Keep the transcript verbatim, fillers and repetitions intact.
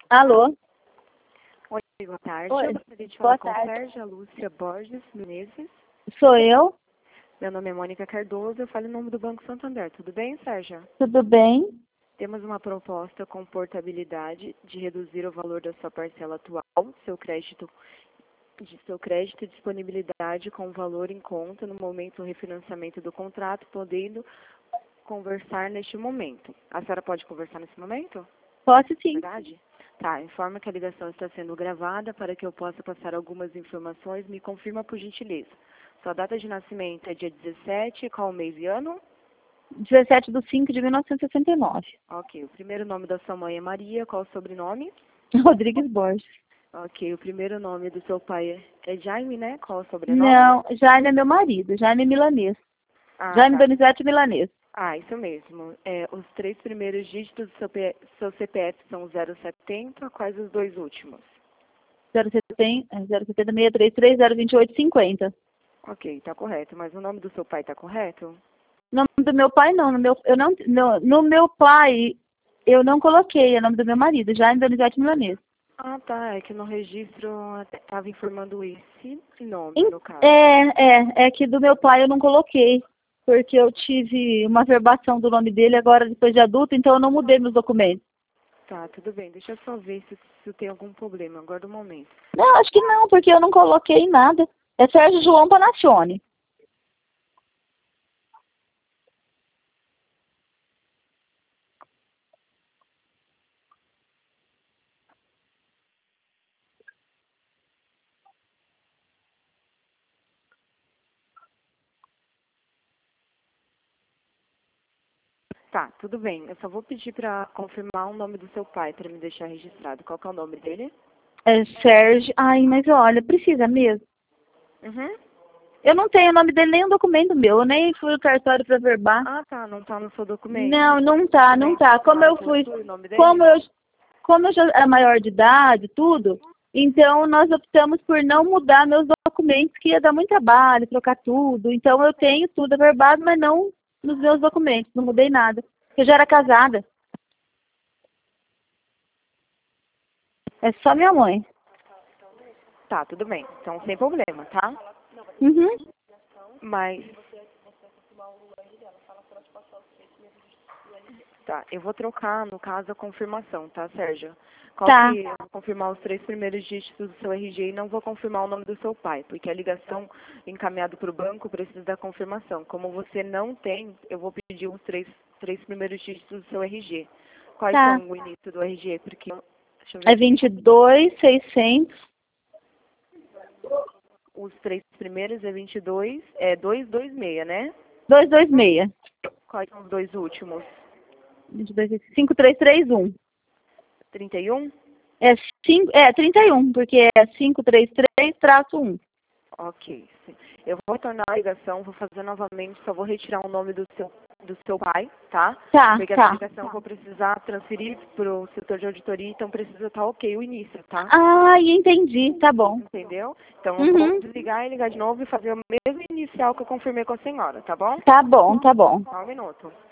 Alô? Oi, boa tarde. Oi, Eu gostaria de boa falar com tarde. Sérgia Lúcia Borges Menezes. Sou eu? Meu nome é Mônica Cardoso, eu falo em nome do Banco Santander. Tudo bem, Sérgia? Tudo bem? Temos uma proposta com portabilidade de reduzir o valor da sua parcela atual, seu crédito, de seu crédito e disponibilidade com o valor em conta no momento do refinanciamento do contrato, podendo conversar neste momento. A senhora pode conversar nesse momento? Posso sim. Verdade? Tá, informa que a ligação está sendo gravada para que eu possa passar algumas informações. Me confirma, por gentileza. Sua data de nascimento é dia dezessete, qual mês e ano? dezessete de cinco de mil novecentos e sessenta e nove. Ok, o primeiro nome da sua mãe é Maria, qual o sobrenome? Rodrigues Borges. Ok, o primeiro nome do seu pai é, é Jaime, né? Qual o sobrenome? Não, Jaime é meu marido. Jaime é milanês. Ah, Jaime tá. Donizete Milanês. Ah, isso mesmo. É, os três primeiros dígitos do seu, P- seu C P F são zero setenta, quais os dois últimos? zero setenta, zero setenta, seis três três, zero vinte e oito, cinquenta. Ok, tá correto, mas o nome do seu pai tá correto? O nome do meu pai não, no meu, eu não, no, no meu pai eu não coloquei, é o nome do meu marido, Jaime Donizete Milanês. Ah, tá. É que no registro estava informando esse nome, Em- no caso. É, é, é que do meu pai eu não coloquei, porque eu tive uma verbação do nome dele agora depois de adulto, então eu não mudei meus documentos. Tá, tudo bem. Deixa eu só ver se, se tem algum problema. Aguarda um momento. Não, acho que não, porque eu não coloquei nada. É Sérgio João Panacione. Tá, tudo bem. Eu só vou pedir para confirmar o nome do seu pai para me deixar registrado. Qual que é o nome dele? É Sérgio. Ai, mas olha, precisa mesmo. Uhum. Eu não tenho o nome dele nem um documento meu, eu nem fui no cartório para verbar. Ah, tá. Não tá no seu documento. Não, não tá, não Nem tá. Como não eu fui, possui o nome dele? como eu, como eu já era maior de idade, tudo, então nós optamos por não mudar meus documentos, que ia dar muito trabalho, trocar tudo. Então eu tenho tudo averbado, mas não nos meus documentos, não mudei nada. Eu já era casada. É só minha mãe. Tá, tudo bem. Então, sem problema, tá? Uhum. Mas... Tá, eu vou trocar, no caso, a confirmação, tá, Sérgio? Qual Tá, que eu vou confirmar os três primeiros dígitos do seu R G e não vou confirmar o nome do seu pai, porque a ligação encaminhada para o banco precisa da confirmação. Como você não tem, eu vou pedir os três, três primeiros dígitos do seu R G. Quais tá. são o início do R G? Porque, deixa eu ver É aqui. vinte e dois, seiscentos. Os três primeiros é vinte e dois, é duzentos e vinte e seis, né? duzentos e vinte e seis. Quais são os dois últimos? vinte e dois, cinco três três um. trinta e um? É, cinco, é trinta e um, porque é quinhentos e trinta e três traço um. Ok, sim. Eu vou retornar a ligação, vou fazer novamente, só vou retirar o nome do seu, do seu pai, tá? Tá, Porque essa tá. ligação eu vou precisar transferir para o setor de auditoria, então precisa estar ok o início, tá? Ah, entendi, tá bom. Entendeu? Então eu vou Uhum. desligar e ligar de novo e fazer o mesmo inicial que eu confirmei com a senhora, tá bom? Tá bom, tá bom. Só um minuto.